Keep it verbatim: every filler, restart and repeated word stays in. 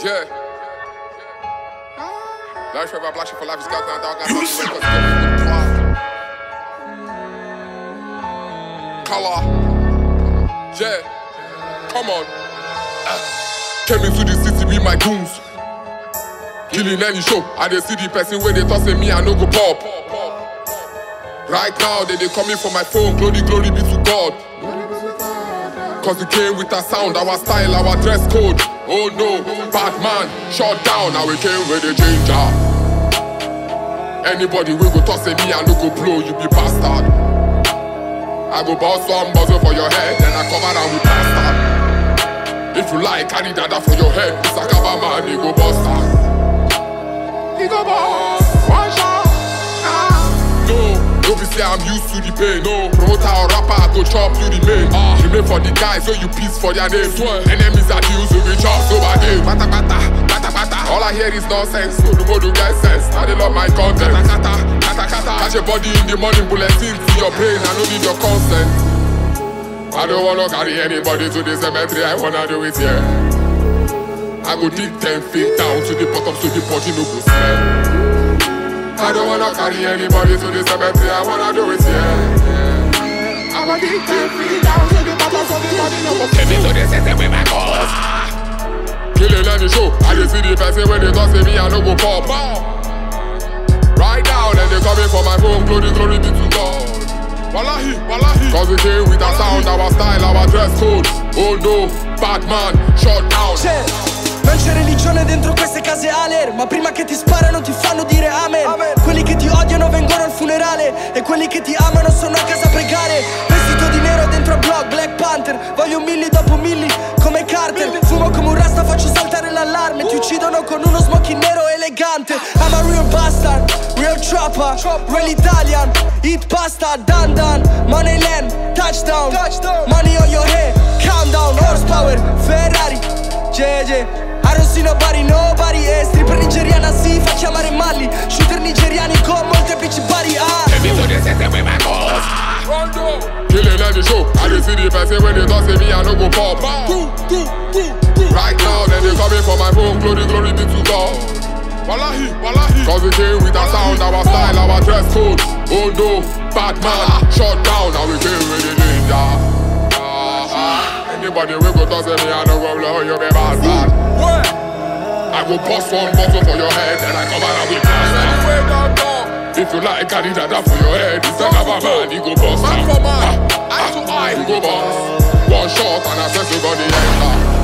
Yeah. Life forever, black shit for life is got now, dog. I got some records to Color. Yeah. Come on. Uh. Came into the city with my goons. Killing any show. I dey see the person where they toss me, I no go pop. Right now, they they coming for my phone. Glory, glory be to God. Cause it came with a sound, our style, our dress code. Oh no, bad man, shut down. Now we came with a ginger. Anybody we go toss me, I no go blow, you be bastard. I go bounce one muzzle for your head, then I cover down with bastard. If you like, carry dada for your head. It's a cover man, he go bastard. He go boss, one shot. No, don't be say I'm used to the pain. No, promoter or rapper, I go chop you the main. Ah, you make for the guys, so you piece for their name. Swear. Enemies are deals, so we chop so bad. Bata bata, bata bata. All I hear is nonsense, so the more do get sense. Now they love my content. Kata kata, kata kata. Catch your body in the morning, bulletin to your brain. I don't need your consent. I don't wanna carry anybody to the cemetery. I wanna do it here. I go dig ten feet down to the bottom, so the body no go smell. I don't wanna carry anybody to the cemetery, I wanna do it here. I go dig ten feet down to the bottom, so the body no go smell. Take me to the center with my cause. Killing any show, I just see the person when they toss me, I no go pop. Right now, then they coming for my phone, glory, glory be to God. Wallahi, wallahi. Cause we came with our sound, our style, our dress code. Oh no, bad man, shut down. Non c'è religione dentro queste case aler, ma prima che ti sparano ti fanno dire amen, amen. Quelli che ti odiano vengono al funerale, e quelli che ti amano sono a casa a pregare. Vestito di nero dentro a blog, Black Panther. Voglio milli dopo milli, come Carter. Fumo come un rasta, faccio saltare l'allarme. Ti uccidono con uno smoking nero elegante. I'm a real bastard, real trapper, real Italian. Eat pasta, dan dan. Money land, touchdown, money on your head, countdown. Horsepower, Ferrari, J J. I don't see nobody, nobody. E stripper nigeriana si fa chiamare Malli. Shooter nigeriani con molteplici bari. Ah, killing any show, I just see the person when they toss me, I no go pop. Right now, then they coming for my phone, glory, glory be to God. Wallahi, wallahi. Cause we came with our sound, our style, our dress code. Oh no, bad man, shut down. Now we came with the ninja. Anybody we go toss me, I no go blow, you be bastard. I go bust one bottle for your head, and I come out with bastard. If you like, carry dada for your head. It's a cover man, you go bust. Man for man, eye to eye, you go bust. One shot and I said you got the end.